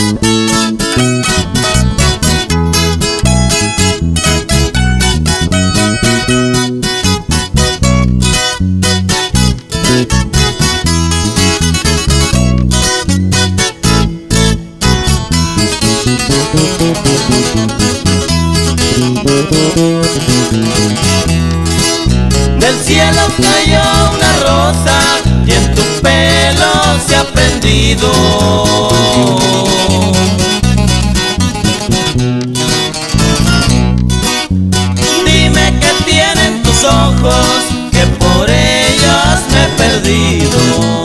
Del cielo cayó una rosa y en tu pelo se ha prendido. Dime qué tienen tus ojos, que por ellos me he perdido.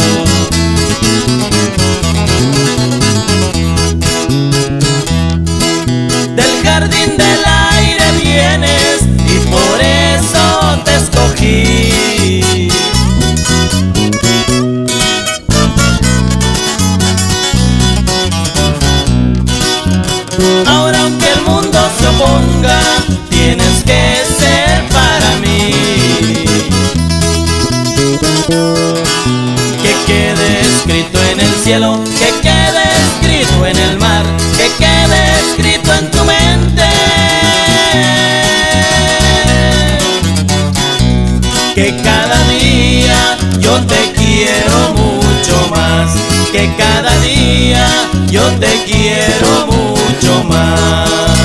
Del jardín del aire vienes y por eso te escogí. Ahora aunque el mundo se oponga, tienes que ser para mí. Que quede escrito en el cielo, que quede escrito en el mar, que quede escrito en tu mente. Que cada día yo te quiero mucho más, que cada día yo te quiero mucho más.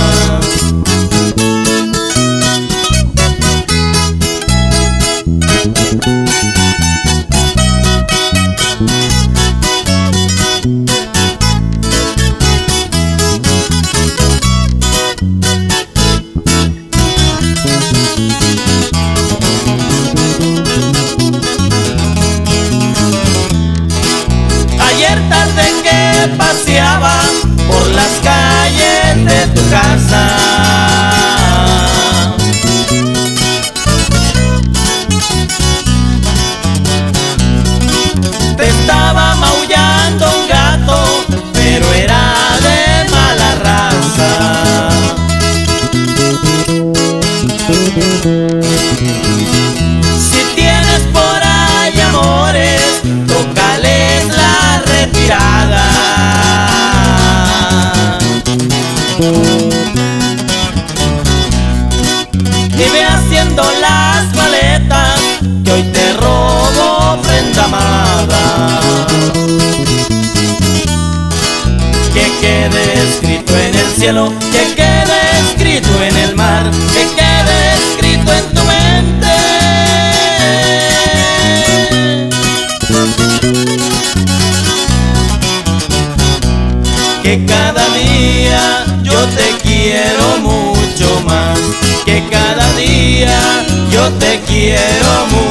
Ayer tarde que paseaba por las calles de tu casa, te estaba maullando un gato, pero era de mala raza. Si tienes por ahí amores, tócales la retirada. Y ve haciendo las maletas, que hoy te robo prenda amada. Que quede escrito en el cielo, que quede escrito en el mar, que quede escrito en tu mente. Que cada día yo te quiero mucho más, que cada día yo te quiero mucho más.